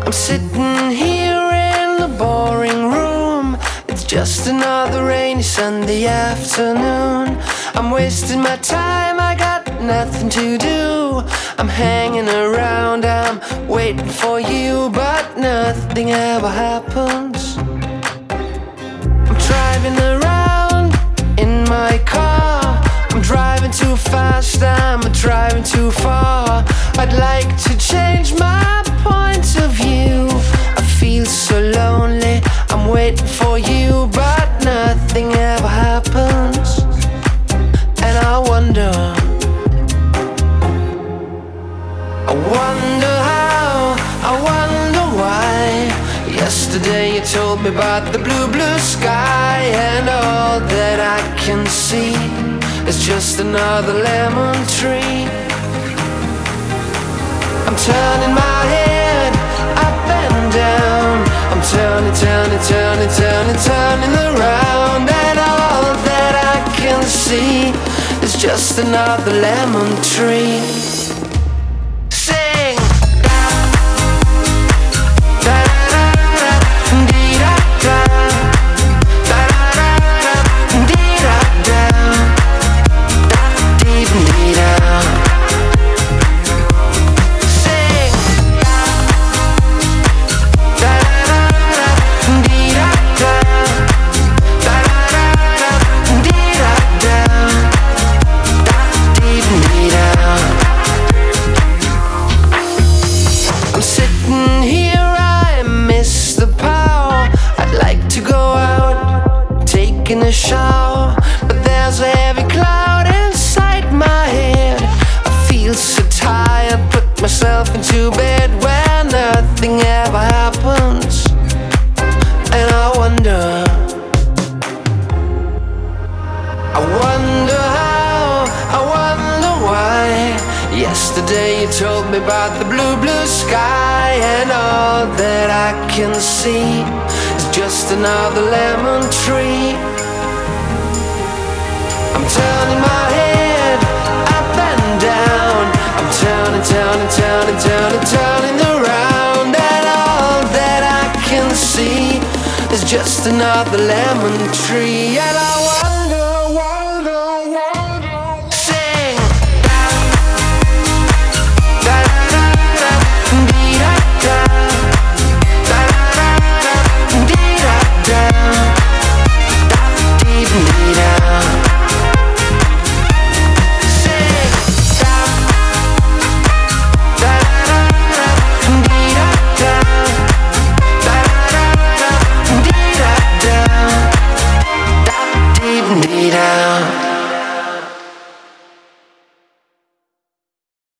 I'm sitting here in the boring room. It's just another rainy Sunday afternoon. I'm wasting my time, I got nothing to do. I'm hanging around, I'm waiting for you, but nothing ever happens. I'm driving around in my car. I'm driving too fast, I'm driving too far. I'd like to change my point of view. I feel so lonely, I'm waiting for you, but nothing ever happens. And I wonder how, I wonder why. Yesterday you told me about the blue, blue sky, and all that I can see is just another lemon tree. I'm turning my head up and down. I'm turning around, and all that I can see is just another lemon tree. Sing. In a shower, but there's a heavy cloud inside my head. I feel so tired, put myself into bed where nothing ever happens. And I wonder how, I wonder why. Yesterday you told me about the blue, blue sky, and all that I can see is just another lemon tree. I'm turning my head up and down. I'm turning around, and all that I can see is just another lemon tree. And I